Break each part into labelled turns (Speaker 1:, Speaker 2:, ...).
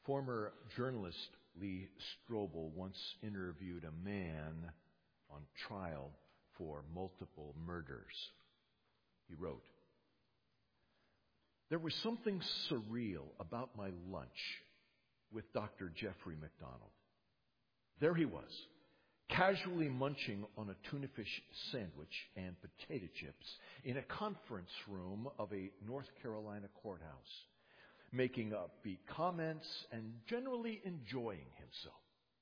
Speaker 1: Former journalist Lee Strobel once interviewed a man on trial for multiple murders. He wrote, "There was something surreal about my lunch with Dr. Jeffrey MacDonald. There he was, casually munching on a tuna fish sandwich and potato chips in a conference room of a North Carolina courthouse, making upbeat comments and generally enjoying himself.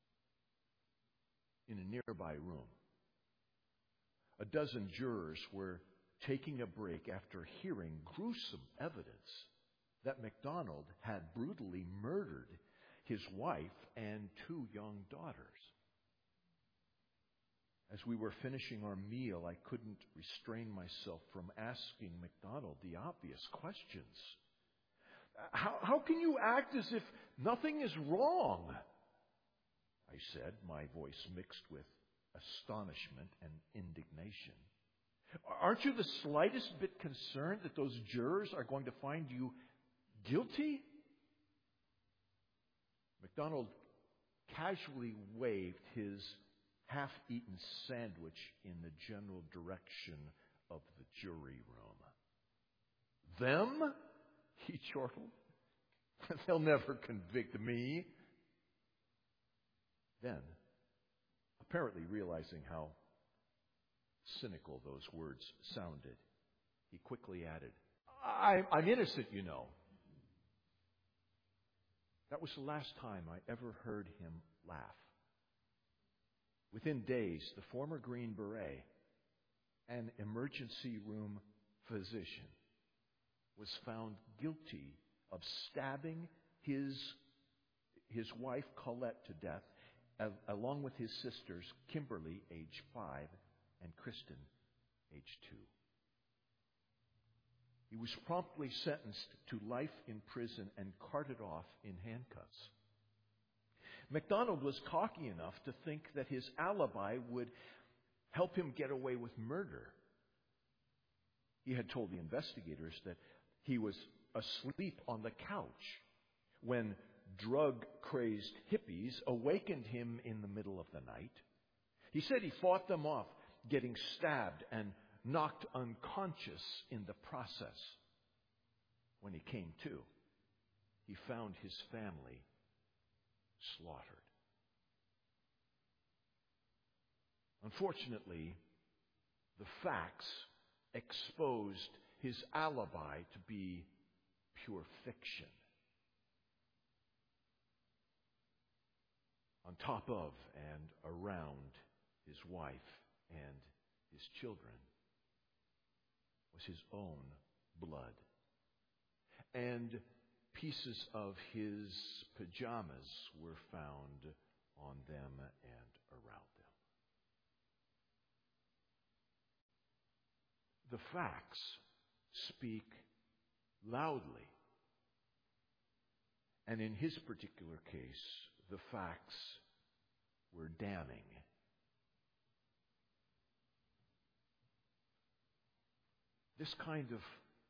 Speaker 1: In a nearby room, a dozen jurors were taking a break after hearing gruesome evidence that MacDonald had brutally murdered his wife and 2 young daughters. As we were finishing our meal, I couldn't restrain myself from asking MacDonald the obvious questions. How can you act as if nothing is wrong?" I said, my voice mixed with astonishment and indignation. "Aren't you the slightest bit concerned that those jurors are going to find you guilty?" MacDonald casually waved his half-eaten sandwich in the general direction of the jury room. "Them?" he chortled. "They'll never convict me." Then, apparently realizing how cynical those words sounded, he quickly added, I'm innocent, you know." That was the last time I ever heard him laugh. Within days, the former Green Beret, an emergency room physician, was found guilty of stabbing his wife Colette to death, along with his sisters Kimberly, age 5, and Kristen, age 2. He was promptly sentenced to life in prison and carted off in handcuffs. MacDonald was cocky enough to think that his alibi would help him get away with murder. He had told the investigators that he was asleep on the couch when drug-crazed hippies awakened him in the middle of the night. He said he fought them off, getting stabbed and knocked unconscious in the process. When he came to, he found his family slaughtered. Unfortunately, the facts exposed his alibi to be pure fiction. On top of and around his wife and his children was his own blood, and pieces of his pajamas were found on them and around them. The facts speak loudly. And in his particular case, the facts were damning. This kind of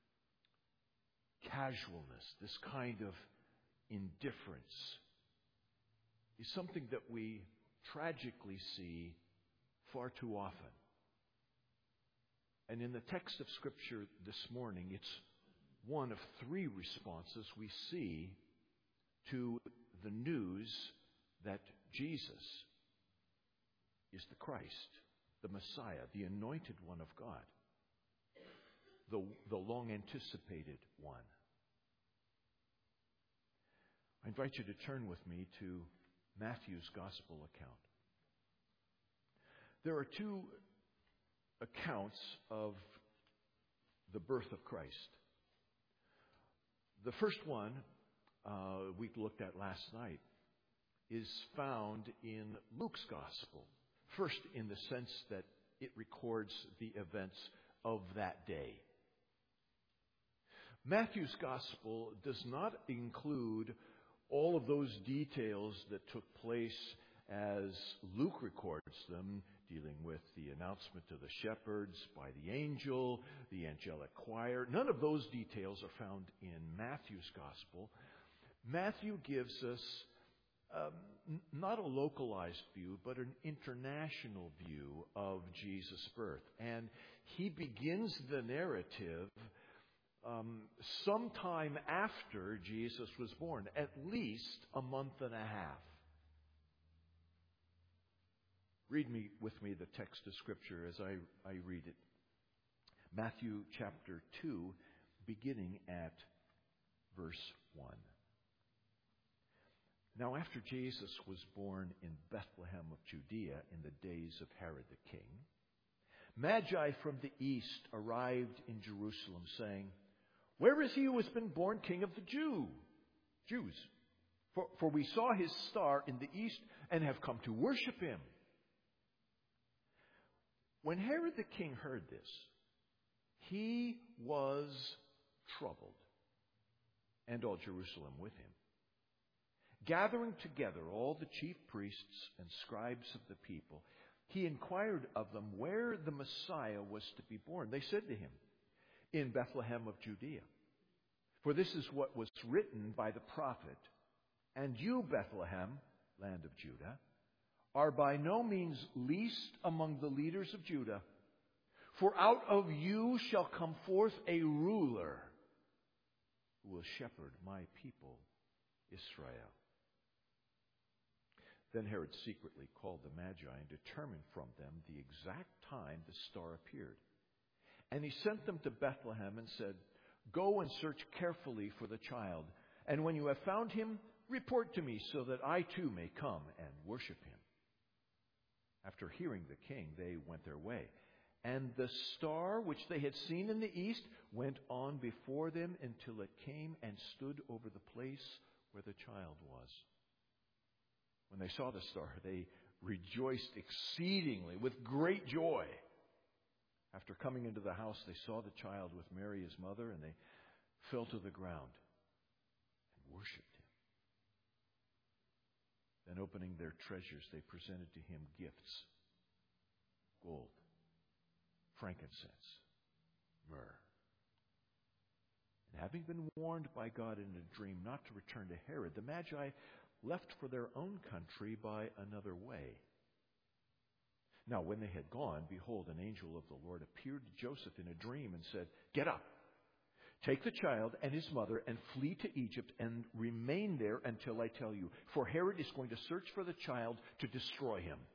Speaker 1: casualness, this kind of indifference is something that we tragically see far too often. And in the text of Scripture this morning, it's one of 3 responses we see to the news that Jesus is the Christ, the Messiah, the anointed one of God, the long-anticipated one. I invite you to turn with me to Matthew's Gospel account. There are 2 accounts of the birth of Christ. The first one we looked at last night is found in Luke's Gospel. First, in the sense that it records the events of that day. Matthew's Gospel does not include all of those details that took place as Luke records them, dealing with the announcement to the shepherds by the angel, the angelic choir. None of those details are found in Matthew's Gospel. Matthew gives us not a localized view, but an international view of Jesus' birth. And he begins the narrative sometime after Jesus was born, at least a month and a half. Read with me the text of Scripture as I read it. Matthew chapter 2, beginning at verse 1. Now after Jesus was born in Bethlehem of Judea in the days of Herod the king, Magi from the east arrived in Jerusalem, saying, "Where is he who has been born King of the Jews? For we saw his star in the east and have come to worship him." When Herod the king heard this, he was troubled, and all Jerusalem with him. Gathering together all the chief priests and scribes of the people, he inquired of them where the Messiah was to be born. They said to him, "In Bethlehem of Judea. For this is what was written by the prophet, 'And you, Bethlehem, land of Judah, are by no means least among the leaders of Judah. For out of you shall come forth a ruler who will shepherd my people, Israel.'" Then Herod secretly called the Magi and determined from them the exact time the star appeared. And he sent them to Bethlehem and said, "Go and search carefully for the child, and when you have found him, report to me so that I too may come and worship him." After hearing the king, they went their way. And the star which they had seen in the east went on before them until it came and stood over the place where the child was. When they saw the star, they rejoiced exceedingly with great joy. After coming into the house, they saw the child with Mary, his mother, and they fell to the ground and worshipped him. Then opening their treasures, they presented to him gifts: gold, frankincense, myrrh. And having been warned by God in a dream not to return to Herod, the Magi left for their own country by another way. Now when they had gone, behold, an angel of the Lord appeared to Joseph in a dream and said, "Get up, take the child and his mother and flee to Egypt and remain there until I tell you, for Herod is going to search for the child to destroy him."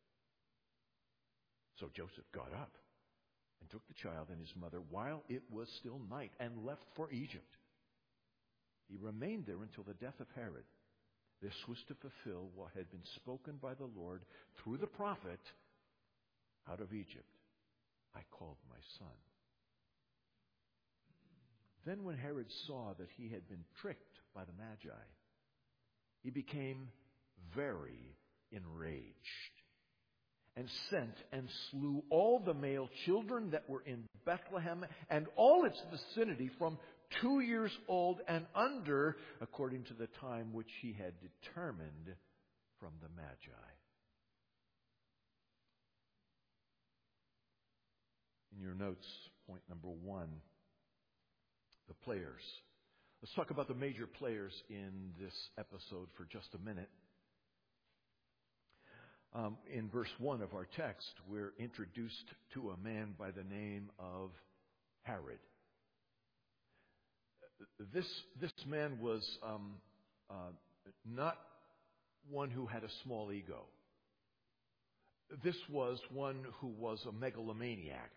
Speaker 1: So Joseph got up and took the child and his mother while it was still night and left for Egypt. He remained there until the death of Herod. This was to fulfill what had been spoken by the Lord through the prophet, "Out of Egypt I called my son." Then when Herod saw that he had been tricked by the Magi, he became very enraged and sent and slew all the male children that were in Bethlehem and all its vicinity from 2 years old and under, according to the time which he had determined from the Magi. In your notes, point number 1, the players. Let's talk about the major players in this episode for just a minute. In verse 1 of our text, we're introduced to a man by the name of Herod. This man was not one who had a small ego. This was one who was a megalomaniac.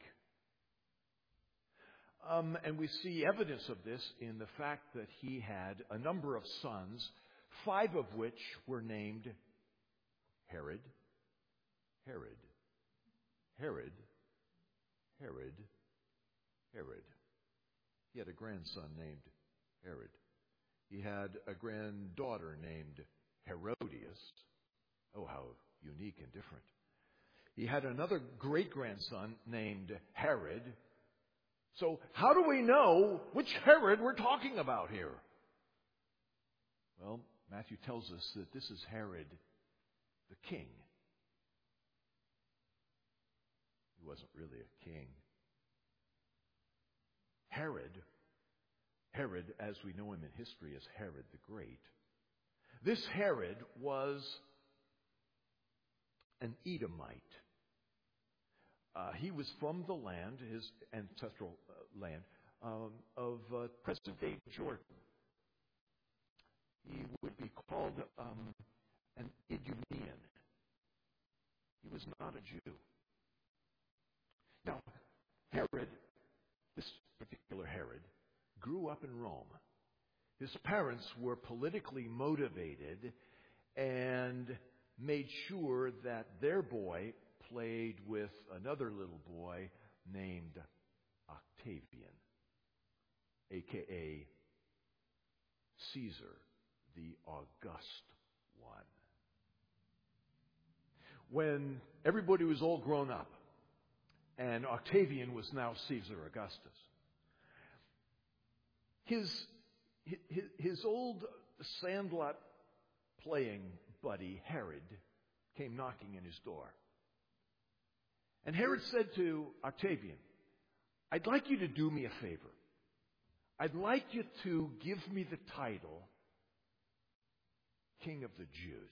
Speaker 1: And we see evidence of this in the fact that he had a number of sons, 5 of which were named Herod, Herod, Herod, Herod, Herod. He had a grandson named Herod. He had a granddaughter named Herodias. Oh, how unique and different. He had another great-grandson named Herod. So how do we know which Herod we're talking about here? Well, Matthew tells us that this is Herod the king. He wasn't really a king. Herod Herod, as we know him in history as Herod the Great, this Herod was an Edomite. He was from the land, his ancestral land, of present-day Jordan. He would be called an Idumean. He was not a Jew. Now, Herod, this particular Herod, grew up in Rome. His parents were politically motivated and made sure that their boy played with another little boy named Octavian, a.k.a. Caesar, the August one. When everybody was all grown up, and Octavian was now Caesar Augustus, his old sandlot playing buddy, Herod, came knocking in his door. And Herod said to Octavian, "I'd like you to do me a favor. I'd like you to give me the title King of the Jews."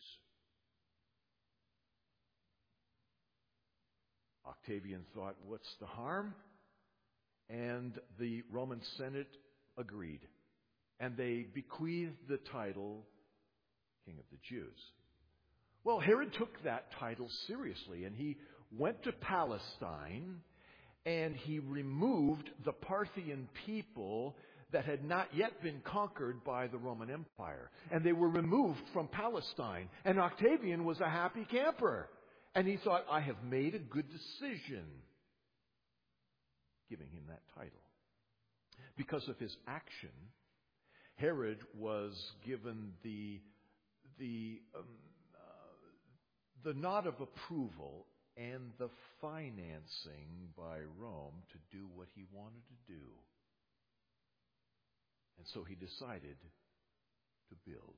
Speaker 1: Octavian thought, what's the harm? And the Roman Senate agreed. And they bequeathed the title King of the Jews. Well, Herod took that title seriously, and he went to Palestine, and he removed the Parthian people that had not yet been conquered by the Roman Empire. And they were removed from Palestine. And Octavian was a happy camper. And he thought, I have made a good decision giving him that title. Because of his action, Herod was given the nod of approval and the financing by Rome to do what he wanted to do. And so he decided to build.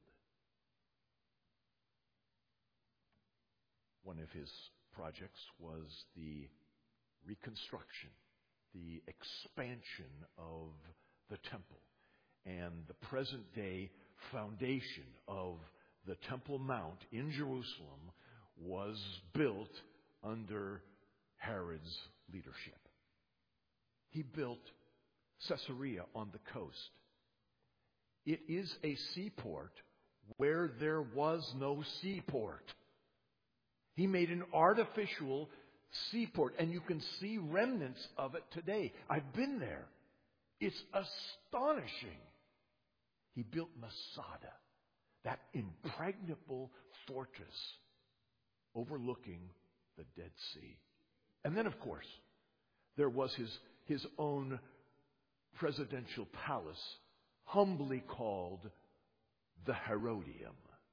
Speaker 1: One of his projects was the reconstruction, the expansion of the temple, and the present-day foundation of the Temple Mount in Jerusalem was built under Herod's leadership. He built Caesarea on the coast. It is a seaport where there was no seaport. He made an artificial seaport, and you can see remnants of it today. I've been there. It's astonishing. He built Masada, that impregnable fortress overlooking the Dead Sea. And then, of course, there was his own presidential palace, humbly called the Herodium.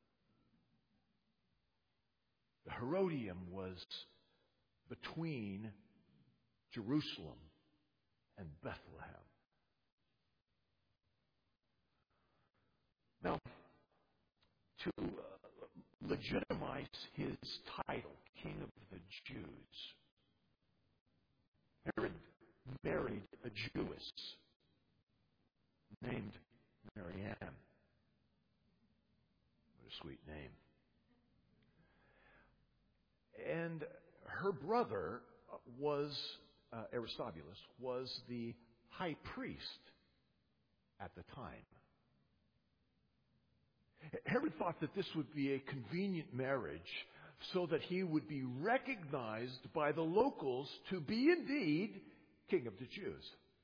Speaker 1: The Herodium was between Jerusalem and Bethlehem. Now, to legitimize his title, King of the Jews, Herod married a Jewess named Marianne. What a sweet name. And her brother Aristobulus, was the high priest at the time. Herod thought that this would be a convenient marriage so that he would be recognized by the locals to be indeed King of the Jews.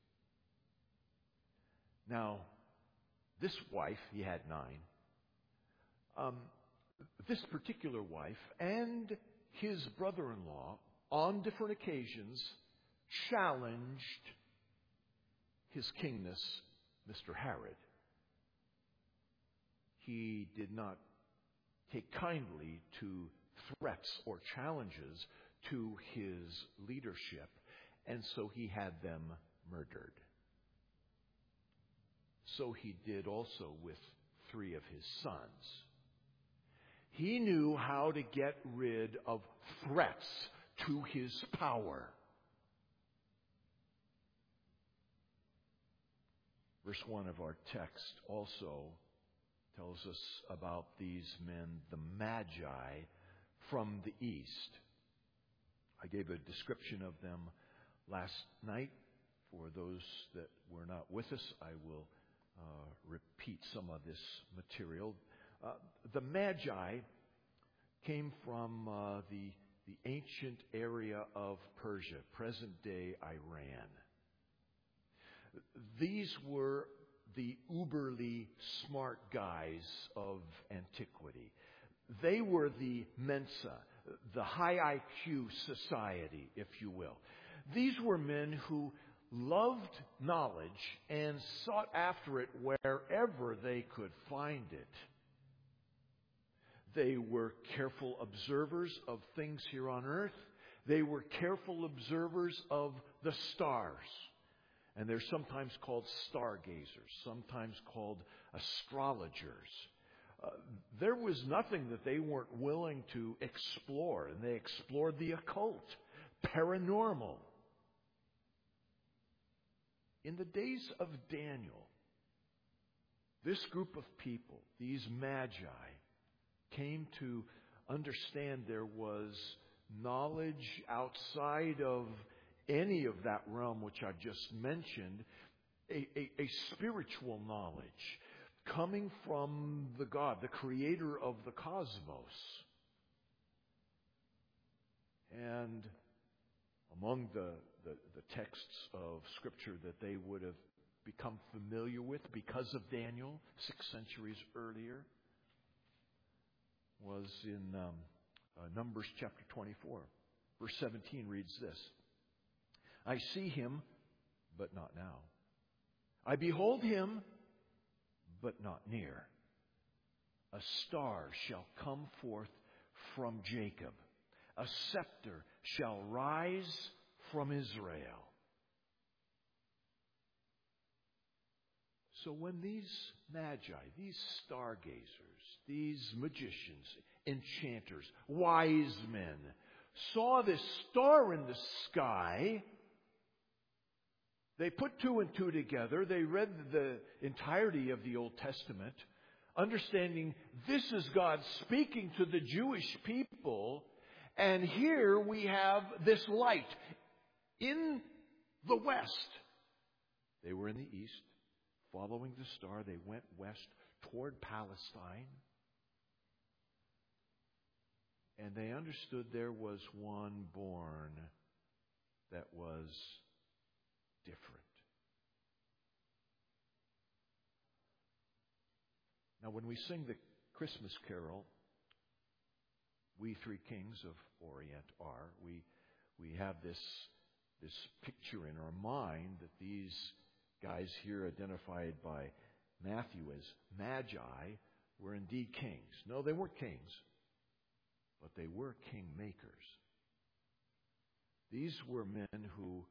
Speaker 1: Now, this wife, he had 9, this particular wife and his brother-in-law, on different occasions, challenged his kingness, Mr. Herod. He did not take kindly to threats or challenges to his leadership, and so he had them murdered. So he did also with 3 of his sons. He knew how to get rid of threats to his power. Verse 1 of our text also tells us about these men, the Magi from the east. I gave a description of them last night. For those that were not with us, I will repeat some of this material. The Magi came from the ancient area of Persia, present-day Iran. These were the uberly smart guys of antiquity. They were the Mensa, the high IQ society, if you will. These were men who loved knowledge and sought after it wherever they could find it. They were careful observers of things here on earth. They were careful observers of the stars. And they're sometimes called stargazers, sometimes called astrologers. There was nothing that they weren't willing to explore, and they explored the occult, paranormal. In the days of Daniel, this group of people, these Magi, came to understand there was knowledge outside of any of that realm which I've just mentioned, a spiritual knowledge coming from the God, the creator of the cosmos. And among the texts of Scripture that they would have become familiar with because of Daniel 6 centuries earlier was in Numbers chapter 24. Verse 17 reads this: I see him, but not now. I behold him, but not near. A star shall come forth from Jacob. A scepter shall rise from Israel. So when these Magi, these stargazers, these magicians, enchanters, wise men, saw this star in the sky, they put two and two together. They read the entirety of the Old Testament, understanding this is God speaking to the Jewish people. And here we have this light in the west. They were in the east. Following the star, they went west toward Palestine. And they understood there was one born that was different. Now, when we sing the Christmas carol, We Three Kings of Orient Are, we have this picture in our mind that these guys here identified by Matthew as Magi were indeed kings. No, they weren't kings, but they were king makers. These were men who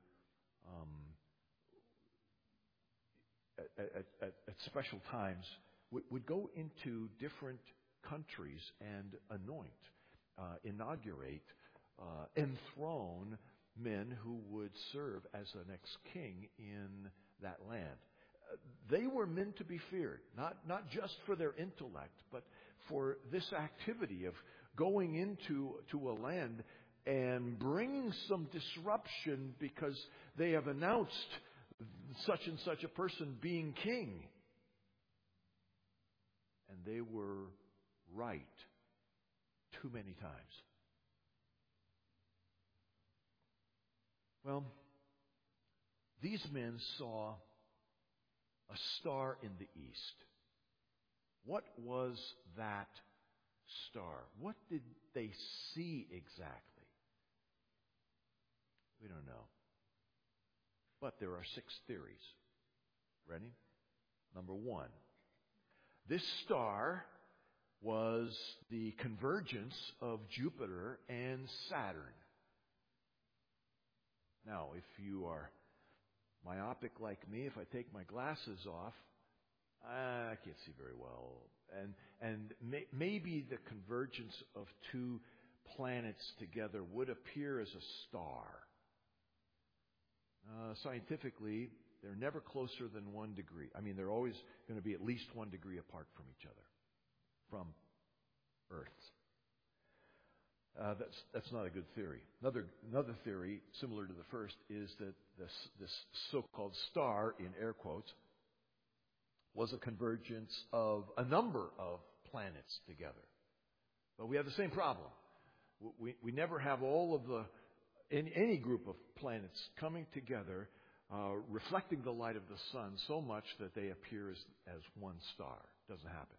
Speaker 1: at special times would go into different countries and anoint, inaugurate, enthrone men who would serve as the next king in that land. They were men to be feared, not just for their intellect, but for this activity of going into a land and bringing some disruption because they have announced such and such a person being king. And they were right too many times. Well, these men saw a star in the east. What was that star? What did they see exactly? We don't know. But there are 6 theories. Ready? Number 1. This star was the convergence of Jupiter and Saturn. Now, if you are myopic like me, if I take my glasses off, I can't see very well. And maybe the convergence of 2 planets together would appear as a star. Scientifically, they're never closer than 1 degree. I mean, they're always going to be at least 1 degree apart from each other, from Earth. That's not a good theory. Another theory, similar to the first, is that this so-called star, in air quotes, was a convergence of a number of planets together. But we have the same problem. We never have all of any group of planets coming together, reflecting the light of the sun so much that they appear as one star. Doesn't happen.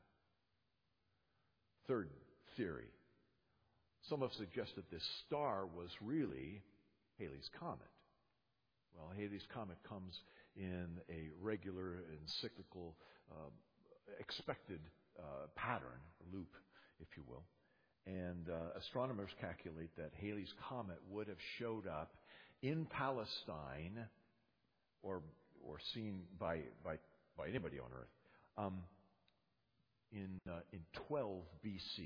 Speaker 1: Third theory. Some have suggested this star was really Halley's Comet. Well, Halley's Comet comes in a regular and cyclical, expected pattern, loop, if you will. And astronomers calculate that Halley's Comet would have showed up in Palestine, or seen by anybody on Earth, in 12 BC.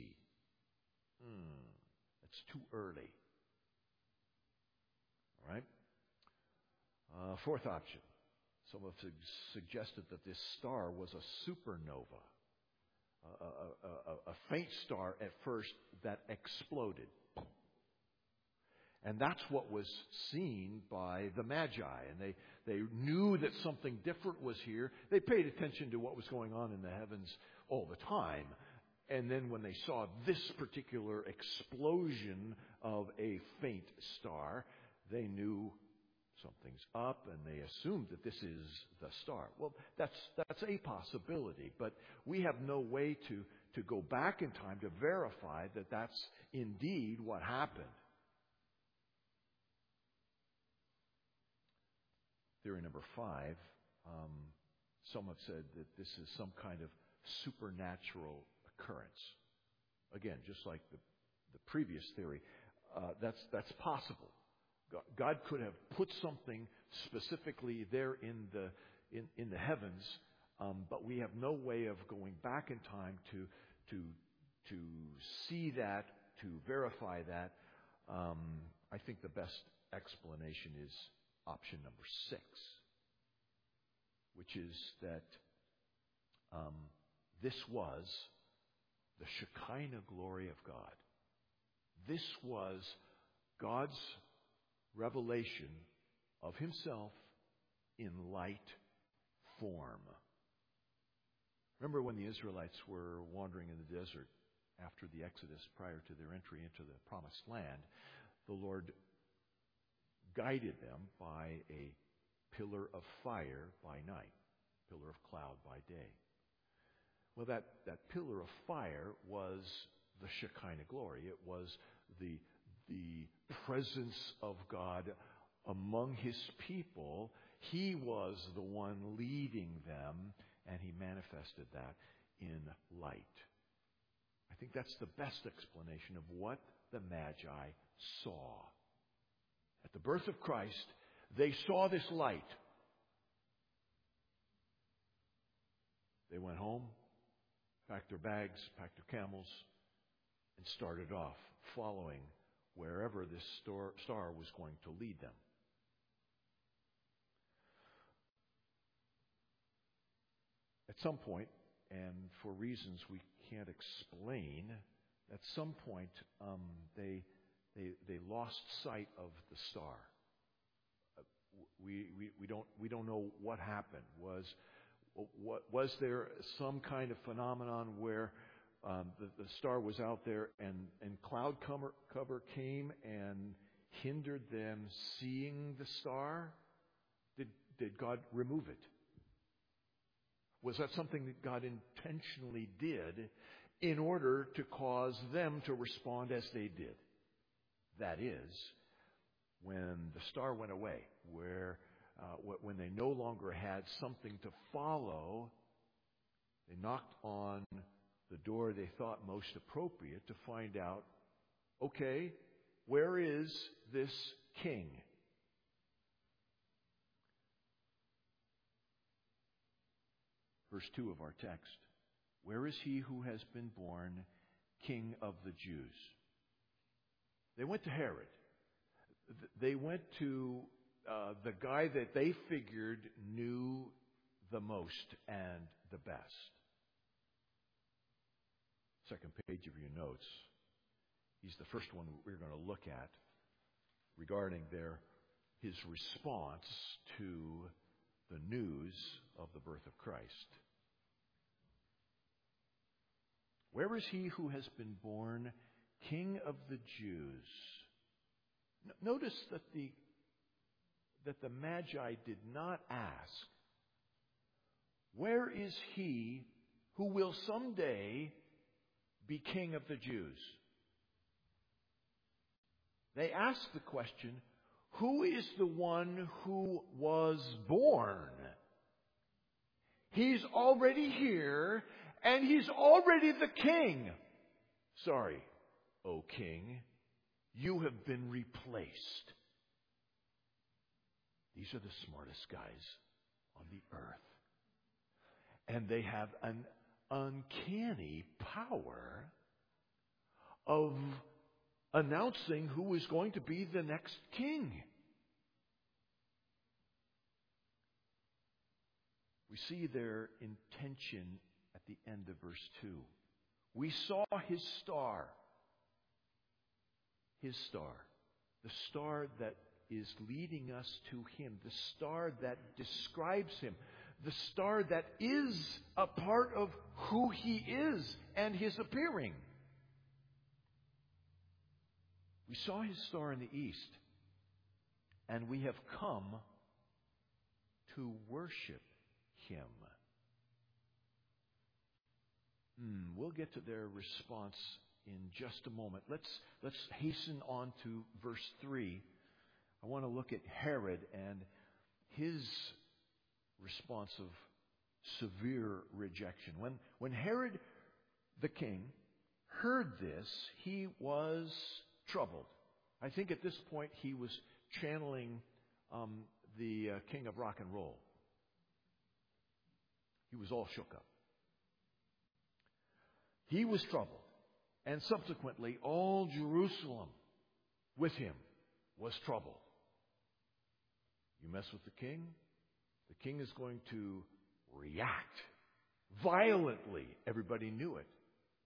Speaker 1: That's too early. All right. Fourth option. Some have suggested that this star was a supernova, a faint star at first that exploded. And that's what was seen by the Magi. And they knew that something different was here. They paid attention to what was going on in the heavens all the time. And then when they saw this particular explosion of a faint star, they knew something's up, and they assumed that this is the star. Well, that's a possibility, but we have no way to go back in time to verify that that's indeed what happened. Theory number 5, some have said that this is some kind of supernatural occurrence. Again, just like the previous theory, that's possible. God could have put something specifically there in the heavens, but we have no way of going back in time to see that, to verify that. I think the best explanation is option number 6, which is that this was the Shekinah glory of God. This was God's revelation of Himself in light form. Remember when the Israelites were wandering in the desert after the Exodus, prior to their entry into the Promised Land, the Lord guided them by a pillar of fire by night, pillar of cloud by day. Well, that pillar of fire was the Shekinah glory. It was the presence of God among His people. He was the one leading them, and He manifested that in light. I think that's the best explanation of what the Magi saw. At the birth of Christ, they saw this light. They went home, packed their bags, packed their camels, and started off following wherever this star was going to lead them. At some point, and for reasons we can't explain, at some point they lost sight of the star. We don't know what happened. Was there some kind of phenomenon where the star was out there and cloud cover came and hindered them seeing the star? Did God remove it? Was that something that God intentionally did in order to cause them to respond as they did? That is, when the star went away, when they no longer had something to follow, they knocked on the door they thought most appropriate to find out, okay, where is this king? Verse 2 of our text. Where is he who has been born King of the Jews? They went to Herod. They went to the guy that they figured knew the most and the best. Second page of your notes. He's the first one we're going to look at regarding his response to the news of the birth of Christ. Where is he who has been born King of the Jews? Notice that the Magi did not ask, where is he who will someday be King of the Jews? They asked the question, who is the one who was born? He's already here, and he's already the king. Sorry, O king, you have been replaced. These are the smartest guys on the earth. And they have an uncanny power of announcing who is going to be the next king. We see their intention at the end of verse 2. We saw his star. His star. The star that is leading us to him. The star that describes him. The star that is a part of who he is and his appearing. We saw his star in the east, and we have come to worship him. We'll get to their response in just a moment. Let's hasten on to verse 3. I want to look at Herod and his response of severe rejection. When Herod the king heard this, he was troubled. I think at this point he was channeling the king of rock and roll. He was all shook up. He was troubled. And subsequently, all Jerusalem with him was troubled. You mess with the king is going to react violently. Everybody knew it.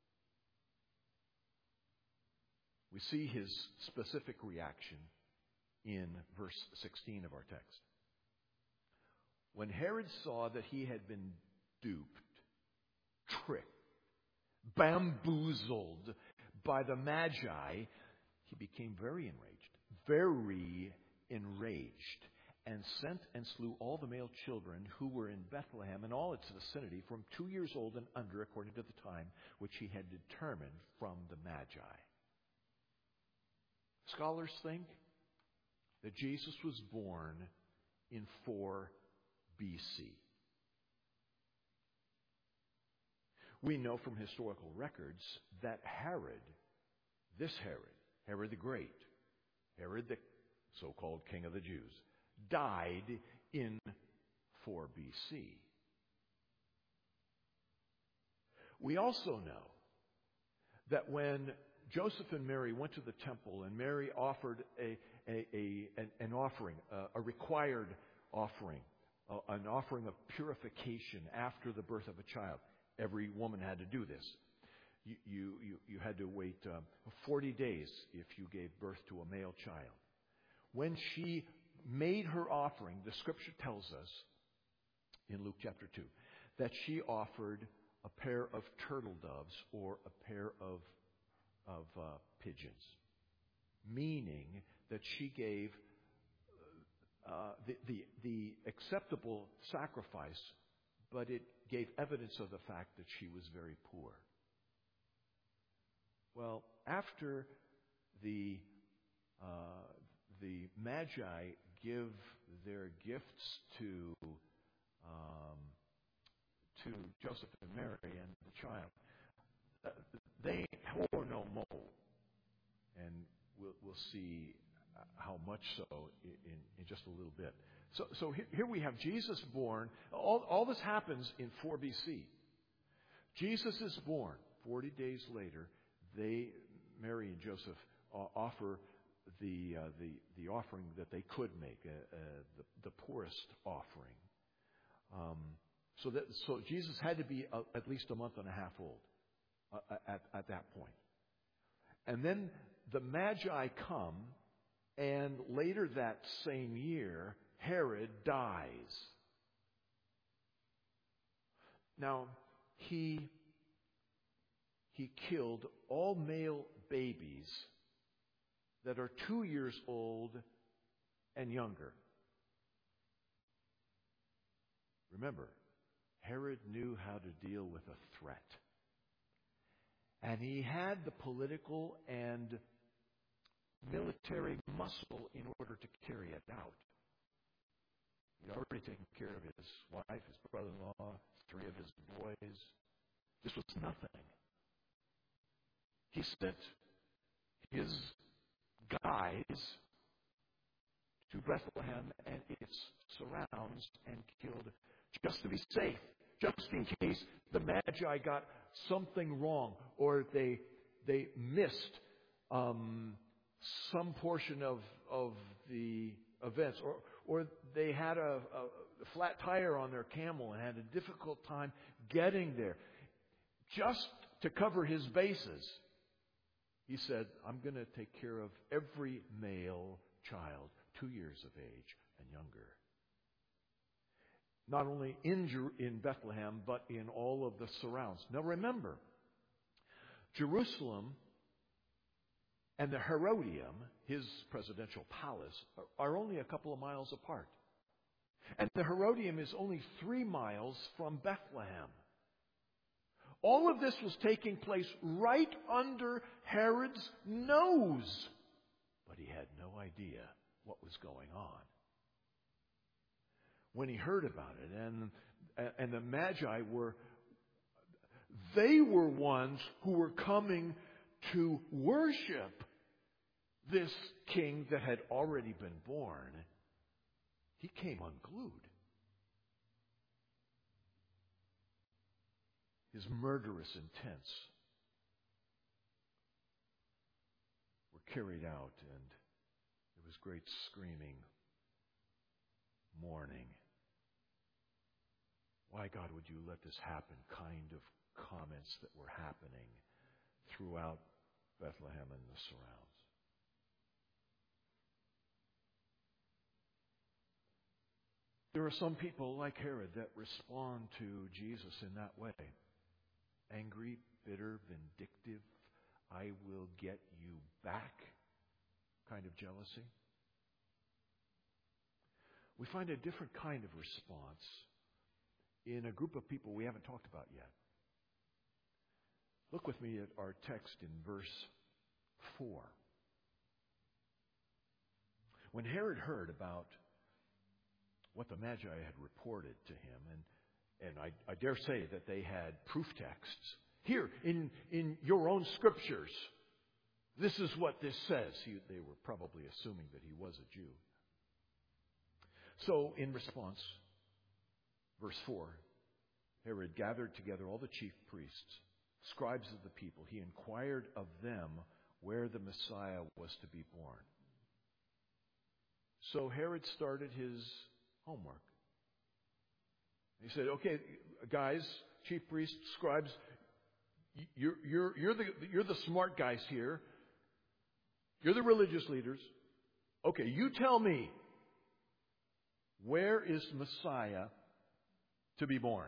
Speaker 1: We see his specific reaction in verse 16 of our text. When Herod saw that he had been duped, tricked, bamboozled by the Magi, he became very enraged, and sent and slew all the male children who were in Bethlehem and all its vicinity from 2 years old and under, according to the time which he had determined from the Magi. Scholars think that Jesus was born in 4 BC. We know from historical records that Herod the Great, Herod the so-called King of the Jews, died in 4 BC. We also know that when Joseph and Mary went to the temple and Mary offered an offering, a required offering, an offering of purification after the birth of a child. Every woman had to do this. You had to wait 40 days if you gave birth to a male child. When she made her offering, the scripture tells us in Luke chapter 2 that she offered a pair of turtle doves or a pair of pigeons, meaning that she gave the acceptable sacrifice, but it gave evidence of the fact that she was very poor. Well, after the Magi give their gifts to Joseph and Mary and the child, they wore no mole, and we'll see how much so in just a little bit. So here we have Jesus born. All this happens in 4 BC. Jesus is born. 40 days later, Mary and Joseph offer the offering that they could make, the poorest offering. So Jesus had to be at least a month and a half old at that point. And then the Magi come, and later that same year, Herod dies. Now, he killed all male babies that are 2 years old and younger. Remember, Herod knew how to deal with a threat. And he had the political and military muscle in order to carry it out. He'd already taken care of his wife, his brother-in-law, 3 of his boys. This was nothing. He sent his guys to Bethlehem and its surrounds and killed, just to be safe, just in case the Magi got something wrong, or they missed some portion of the events, or they had a flat tire on their camel and had a difficult time getting there. Just to cover his bases, he said, I'm going to take care of every male child 2 years of age and younger. Not only in Bethlehem, but in all of the surrounds. Now remember, Jerusalem and the Herodium, his presidential palace, are only a couple of miles apart. And the Herodium is only 3 miles from Bethlehem. All of this was taking place right under Herod's nose. But he had no idea what was going on. When he heard about it, and the Magi were ones who were coming to worship this king that had already been born, he came unglued. His murderous intents were carried out, and there was great screaming, mourning. Why, God, would you let this happen? Kind of comments that were happening throughout Bethlehem and the surrounds. There are some people like Herod that respond to Jesus in that way. Angry, bitter, vindictive, I will get you back kind of jealousy. We find a different kind of response in a group of people we haven't talked about yet. Look with me at our text in verse 4. When Herod heard about what the Magi had reported to him, and I dare say that they had proof texts. Here, in your own scriptures, this is what this says. They were probably assuming that he was a Jew. So, in response, verse 4, Herod gathered together all the chief priests, scribes of the people. He inquired of them where the Messiah was to be born. So Herod started his homework. He said, okay, guys, chief priests, scribes, you're the smart guys here. You're the religious leaders. Okay, you tell me, where is Messiah to be born?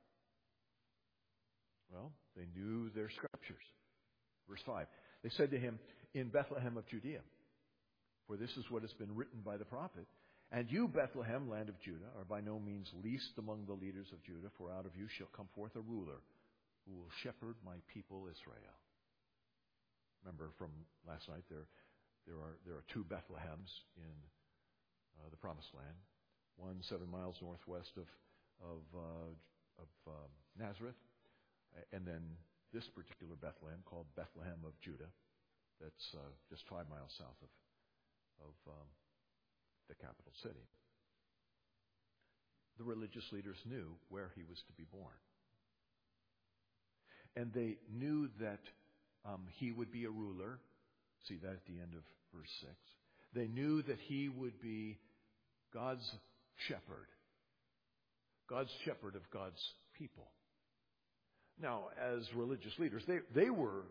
Speaker 1: Well, they knew their scriptures. Verse 5. They said to him, in Bethlehem of Judea, for this is what has been written by the prophet. And you, Bethlehem, land of Judah, are by no means least among the leaders of Judah, for out of you shall come forth a ruler who will shepherd my people Israel. Remember from last night, there are 2 Bethlehems in the Promised Land. One 7 miles northwest of Nazareth, and then this particular Bethlehem called Bethlehem of Judah. That's just 5 miles south of the capital city. The religious leaders knew where he was to be born. And they knew that he would be a ruler See that at the end of verse 6. They knew that he would be God's shepherd of God's people. Now, as religious leaders, they were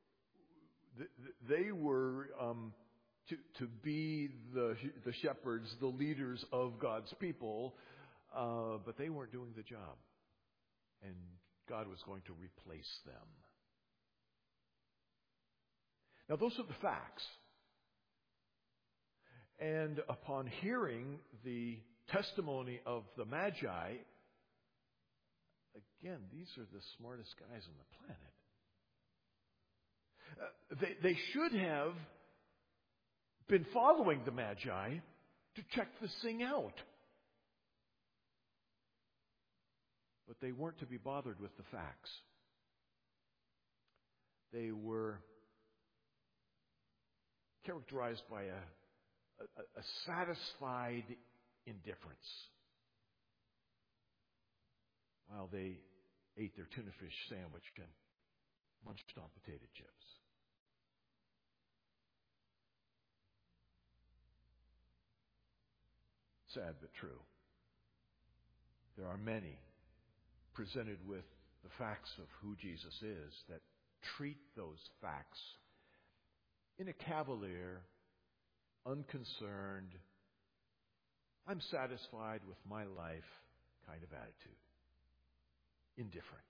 Speaker 1: to be the shepherds, the leaders of God's people, but they weren't doing the job, and God was going to replace them. Now, those are the facts. And upon hearing the testimony of the Magi, again, these are the smartest guys on the planet. They should have been following the Magi to check this thing out. But they weren't to be bothered with the facts. They were characterized by a satisfied indifference while they ate their tuna fish sandwich and munched on potato chips. Sad but true. There are many presented with the facts of who Jesus is that treat those facts in a cavalier, unconcerned, I'm satisfied with my life kind of attitude. Indifferent.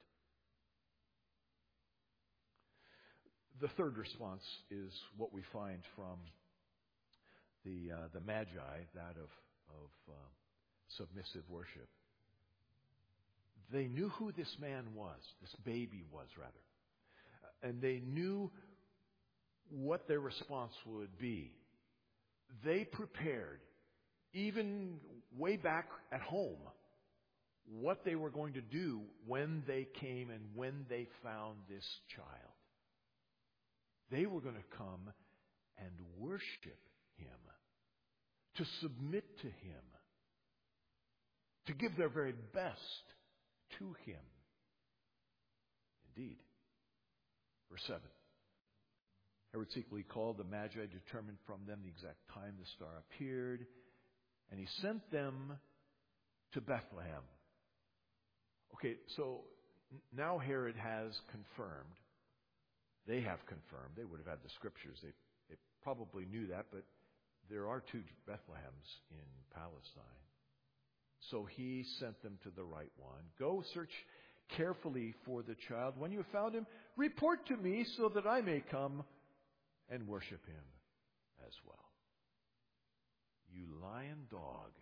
Speaker 1: The third response is what we find from the Magi, that of submissive worship. They knew who this man was, this baby was rather, and they knew what their response would be. They prepared, even way back at home, what they were going to do when they came and when they found this child. They were going to come and worship him, to submit to him, to give their very best to him. Indeed. Verse 7. Herod secretly called the Magi, determined from them the exact time the star appeared, and he sent them to Bethlehem. Okay, so now Herod has confirmed. They have confirmed. They would have had the scriptures. They probably knew that, but there are 2 Bethlehems in Palestine. So he sent them to the right one. Go search carefully for the child. When you have found him, report to me so that I may come and worship him as well. You lying dog.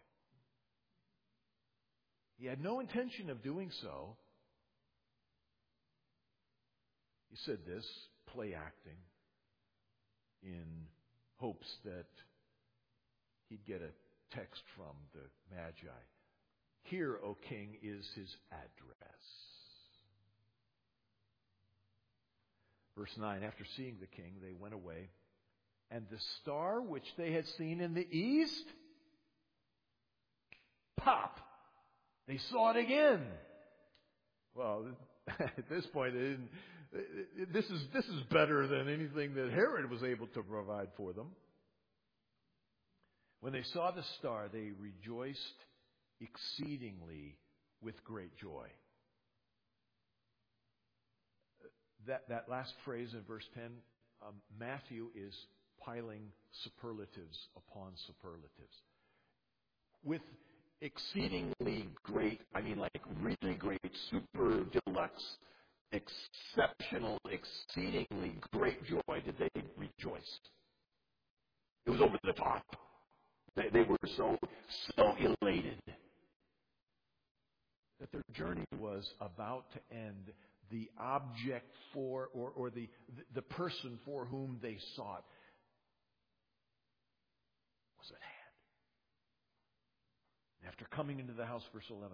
Speaker 1: He had no intention of doing so. He said this, play acting, in hopes that he'd get a text from the Magi. Here, O king, is his address. Verse 9, after seeing the king, they went away, and the star which they had seen in the east, pop! They saw it again. Well, at this point, this is better than anything that Herod was able to provide for them. When they saw the star, they rejoiced exceedingly with great joy. That last phrase in verse 10, Matthew is piling superlatives upon superlatives. With exceedingly great, I mean like really great, super deluxe, exceptional, exceedingly great joy did they rejoice. It was over the top. They were so elated that their journey was about to end. The object for, or the person for whom they sought was at hand. After coming into the house, verse 11,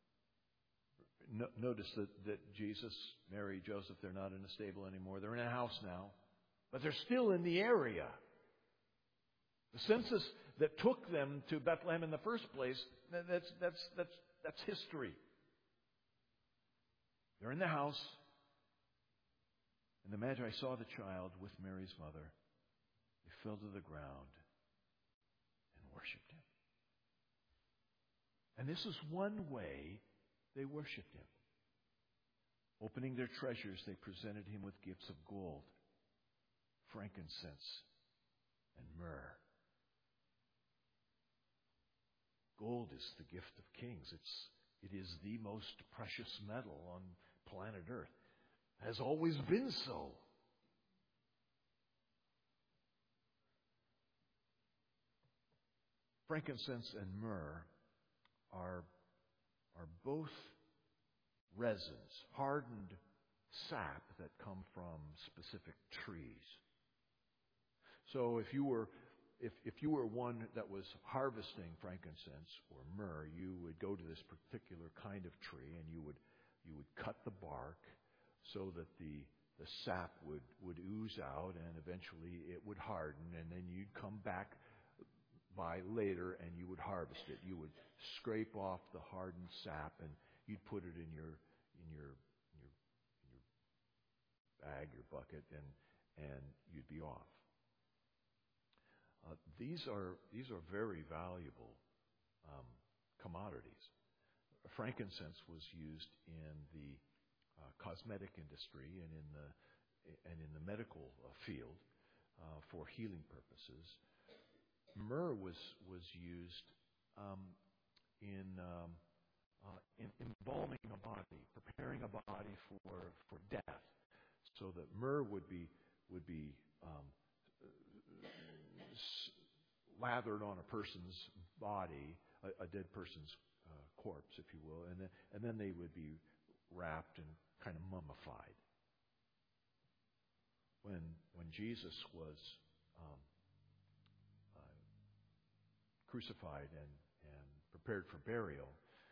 Speaker 1: notice that Jesus, Mary, Joseph, they're not in a stable anymore. They're in a house now, but they're still in the area. The census that took them to Bethlehem in the first place, that's history. They're in the house, and the Magi saw the child with Mary's mother, fell to the ground and worshipped him. And this is one way they worshipped him. Opening their treasures, they presented him with gifts of gold, frankincense, and myrrh. Gold is the gift of kings. It is the most precious metal on planet Earth. Has always been so. Frankincense and myrrh are both resins, hardened sap that come from specific trees. So if you were one that was harvesting frankincense or myrrh, you would go to this particular kind of tree and you would cut the bark so that the sap would ooze out and eventually it would harden, and then you'd come back by later and you would harvest it. You would scrape off the hardened sap and you'd put it in your bag, your bucket, and you'd be off. These are very valuable commodities. Frankincense was used in the cosmetic industry and in the medical field for healing purposes. Myrrh was used in embalming a body, preparing a body for death, so that myrrh would be lathered on a person's body, a dead person's corpse, if you will, and then they would be wrapped and kind of mummified. When Jesus was crucified and prepared for burial,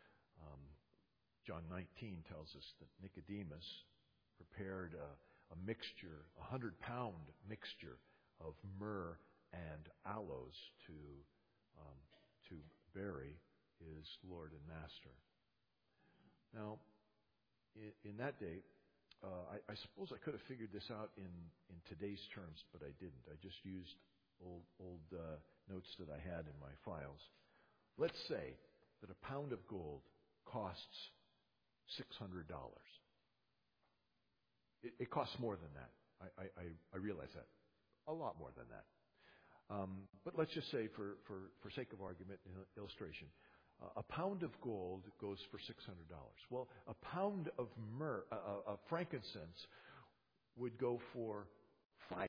Speaker 1: John 19 tells us that Nicodemus prepared a mixture, 100-pound mixture of myrrh and aloes to bury his Lord and Master. Now, in that day, I suppose I could have figured this out in today's terms, but I didn't. I just used old notes that I had in my files. Let's say that a pound of gold costs $600. It costs more than that. I realize that. A lot more than that. But let's just say, for sake of argument and illustration, a pound of gold goes for $600. Well, a pound of myrrh, of frankincense, would go for $500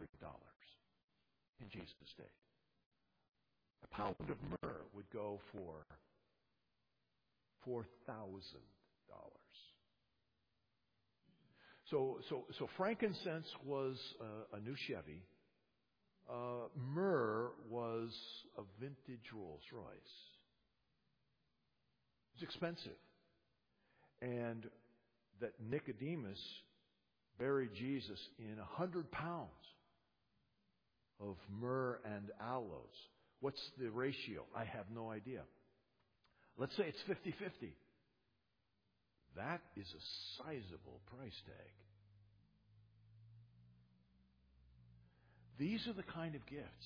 Speaker 1: in Jesus' day. A pound of myrrh would go for $4,000. So frankincense was a new Chevy. Myrrh was a vintage Rolls Royce. It was expensive. And that Nicodemus buried Jesus in 100 pounds of myrrh and aloes. What's the ratio? I have no idea. Let's say it's 50-50. That is a sizable price tag. These are the kind of gifts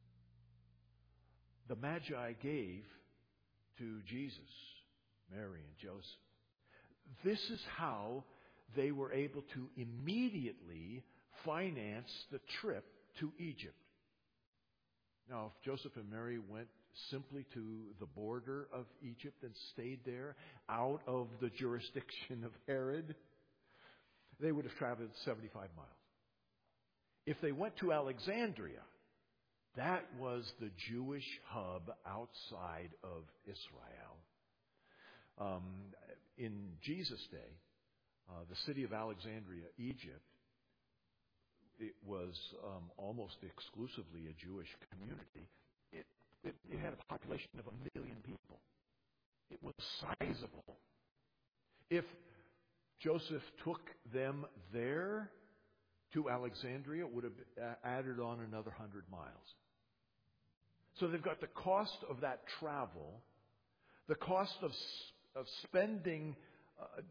Speaker 1: the Magi gave to Jesus, Mary, and Joseph. This is how they were able to immediately finance the trip to Egypt. Now, if Joseph and Mary went simply to the border of Egypt and stayed there, out of the jurisdiction of Herod, they would have traveled 75 miles. If they went to Alexandria, that was the Jewish hub outside of Israel. In Jesus' day, the city of Alexandria, Egypt, it was almost exclusively a Jewish community. It had a population of 1 million people. It was sizable. If Joseph took them there to Alexandria, it would have added on another 100 miles. So they've got the cost of that travel, the cost of spending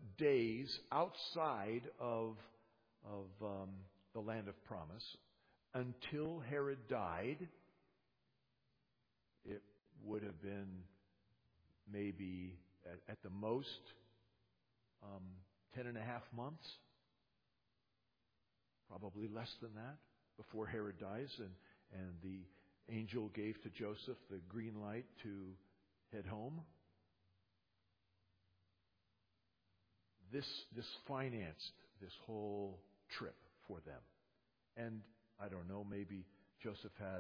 Speaker 1: days outside of the land of promise, until Herod died, it would have been maybe at the most 10 and a half months, probably less than that, before Herod dies, and the angel gave to Joseph the green light to head home. This financed this whole trip for them. And I don't know, maybe Joseph had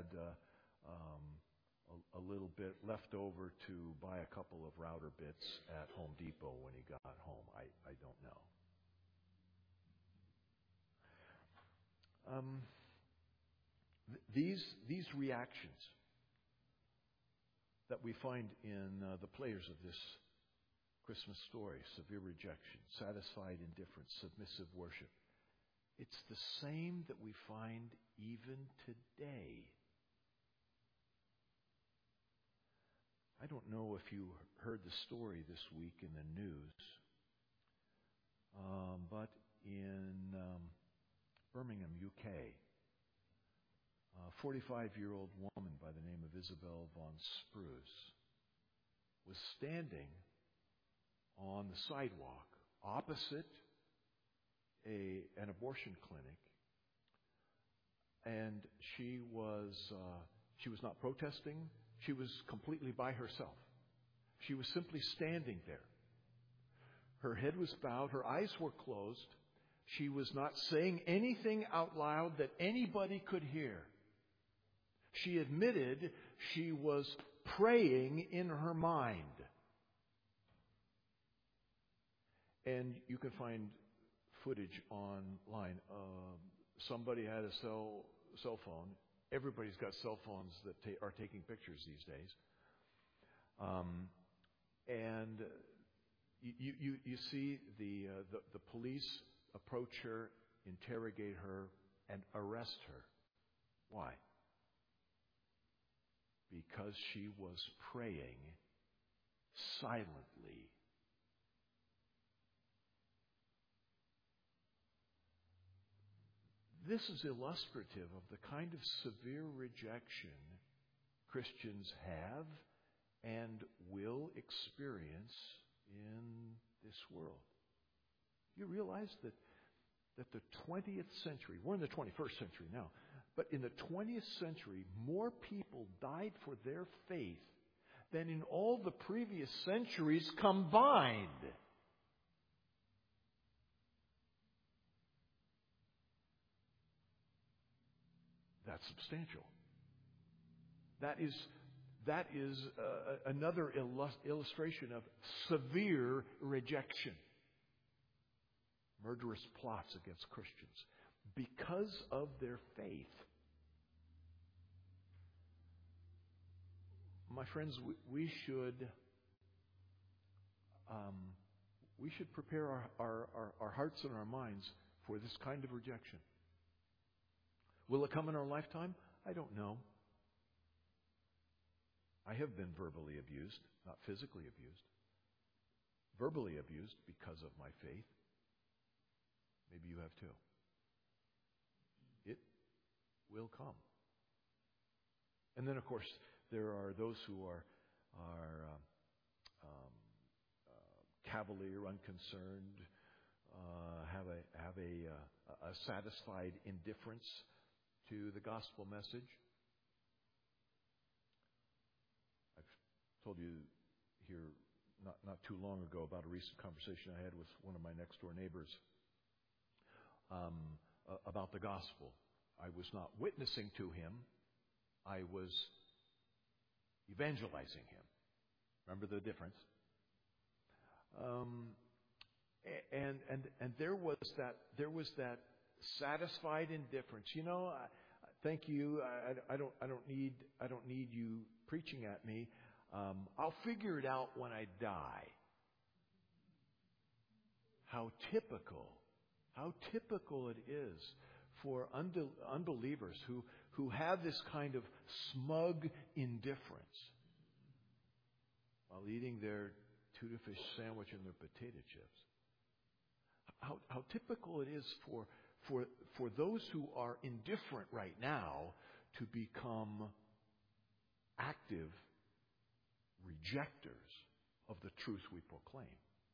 Speaker 1: a little bit left over to buy a couple of router bits at Home Depot when he got home. I don't know. These reactions that we find in the players of this Christmas story, severe rejection, satisfied indifference, submissive worship, it's the same that we find even today. I don't know if you heard the story this week in the news, but in Birmingham, UK, a 45-year-old woman by the name of Isabel von Spruce was standing on the sidewalk opposite an abortion clinic, and she was not protesting. She was completely by herself. She was simply standing there. Her head was bowed. Her eyes were closed. She was not saying anything out loud that anybody could hear. She admitted she was praying in her mind. And you can find footage online. Somebody had a cell phone. Everybody's got cell phones that are taking pictures these days. And you see the police approach her, interrogate her, and arrest her. Why? Because she was praying silently. This is illustrative of the kind of severe rejection Christians have and will experience in this world. You realize that the 20th century, we're in the 21st century now, but in the 20th century, more people died for their faith than in all the previous centuries combined. That's substantial. That is another illustration of severe rejection. Murderous plots against Christians because of their faith. My friends, we should prepare our hearts and our minds for this kind of rejection. Will it come in our lifetime? I don't know. I have been verbally abused, not physically abused. Verbally abused because of my faith. Maybe you have too. It will come. And then, of course, there are those who are cavalier, unconcerned, have a satisfied indifference to the gospel message. I've told you here not too long ago about a recent conversation I had with one of my next door neighbors about the gospel. I was not witnessing to him. I was evangelizing him. Remember the difference? And there was that satisfied indifference. You know, thank you. I don't need you preaching at me. I'll figure it out when I die. How typical it is for unbelievers who have this kind of smug indifference while eating their tuna fish sandwich and their potato chips. How typical it is for those who are indifferent right now to become active rejectors of the truth we proclaim.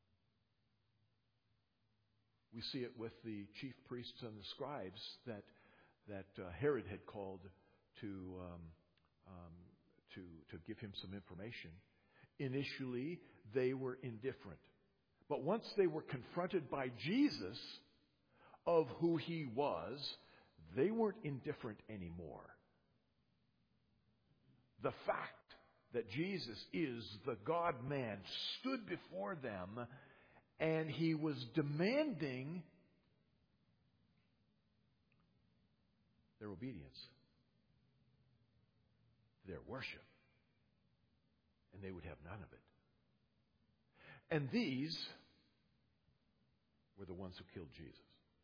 Speaker 1: We see it with the chief priests and the scribes that Herod had called to give him some information. Initially, they were indifferent. But once they were confronted by Jesus of who he was, they weren't indifferent anymore. The fact that Jesus is the God-man stood before them, and he was demanding their obedience, their worship, and they would have none of it. And these were the ones who killed Jesus.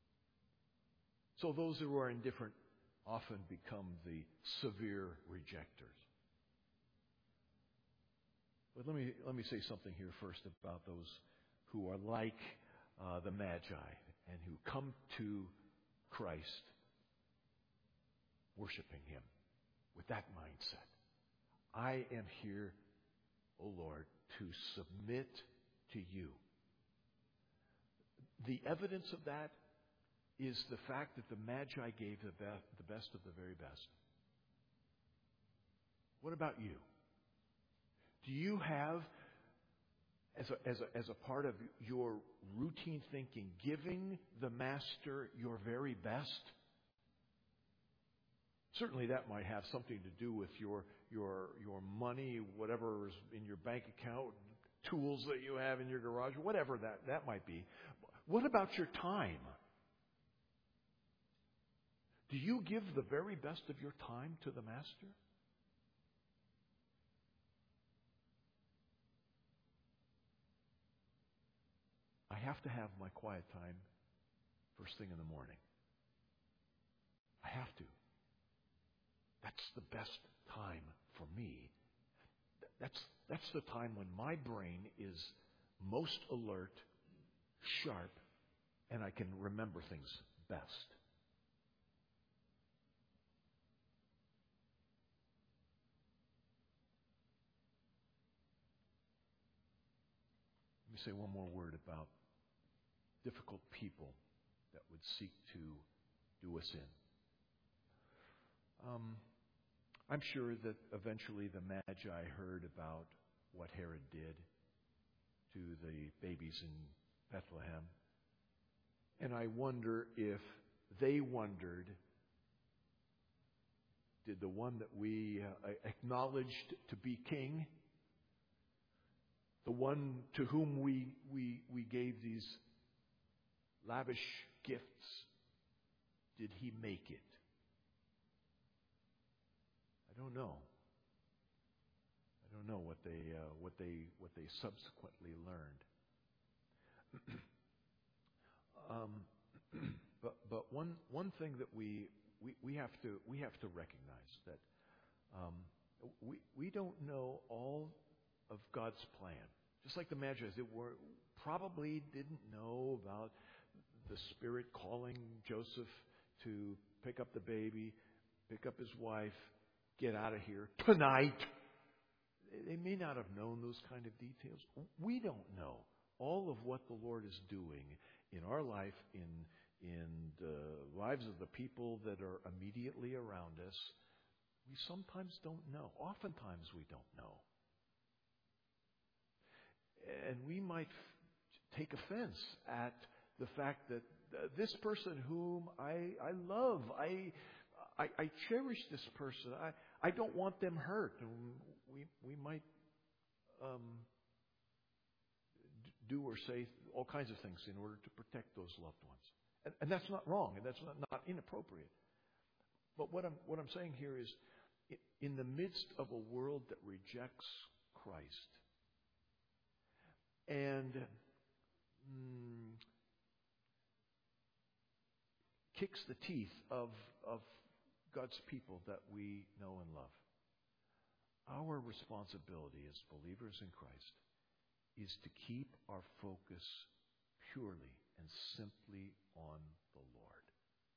Speaker 1: So those who are indifferent often become the severe rejectors. But let me say something here first about those who are like the Magi and who come to Christ worshiping him with that mindset. I am here, O Lord, to submit to you. The evidence of that is the fact that the Magi gave the best of the very best. What about you? Do you have, as a part of your routine thinking, giving the Master your very best? Certainly that might have something to do with your money, whatever is in your bank account, tools that you have in your garage, whatever that might be. What about your time? Do you give the very best of your time to the Master? I have to have my quiet time first thing in the morning. I have to. That's the best time for me. That's the time when my brain is most alert, sharp, and I can remember things best. Let me say one more word about difficult people that would seek to do us in. I'm sure that eventually the Magi heard about what Herod did to the babies in Bethlehem. And I wonder if they wondered, did the one that we acknowledged to be king, the one to whom we gave these lavish gifts, did he make it? I don't know. I don't know what they subsequently learned. But one thing that we have to recognize that we don't know all of God's plan. Just like the Magi, they probably didn't know about the Spirit calling Joseph to pick up the baby, pick up his wife, get out of here tonight. They may not have known those kind of details. We don't know all of what the Lord is doing in our life, in the lives of the people that are immediately around us. We sometimes don't know. Oftentimes we don't know. And we might take offense at the fact that this person whom I love, I cherish this person. I don't want them hurt. And we might do or say all kinds of things in order to protect those loved ones. And that's not wrong, and that's not inappropriate. But what I'm saying here is, in the midst of a world that rejects Christ and kicks the teeth of God's people that we know and love, our responsibility as believers in Christ is to keep our focus purely and simply on the Lord.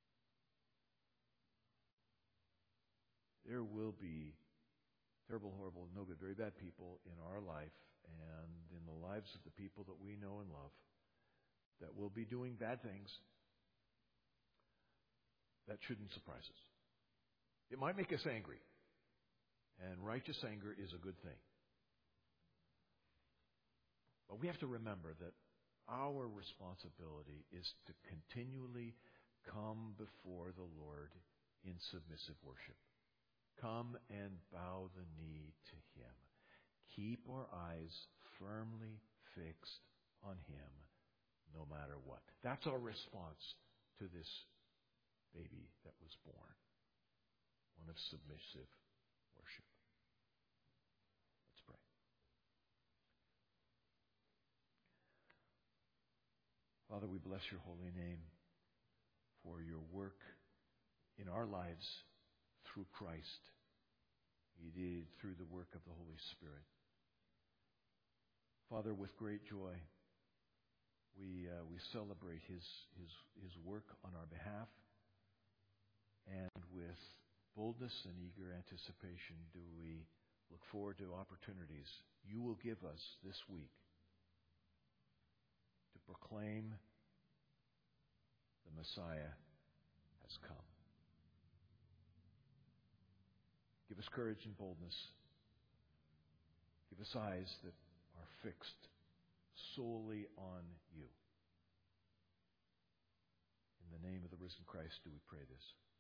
Speaker 1: there will be terrible, horrible, no good, very bad people in our life and in the lives of the people that we know and love that will be doing bad things. That shouldn't surprise us. It might make us angry, and righteous anger is a good thing. But we have to remember that our responsibility is to continually come before the Lord in submissive worship. Come and bow the knee to Him. Keep our eyes firmly fixed on Him, no matter what. That's our response to this baby that was born. One of submissive worship. Let's pray. Father, we bless your holy name for your work in our lives through Christ. You did through the work of the Holy Spirit. Father, with great joy, we celebrate his work on our behalf. And with boldness and eager anticipation do we look forward to opportunities you will give us this week to proclaim the Messiah has come. Give us courage and boldness. Give us eyes that are fixed solely on you. In the name of the risen Christ do we pray this.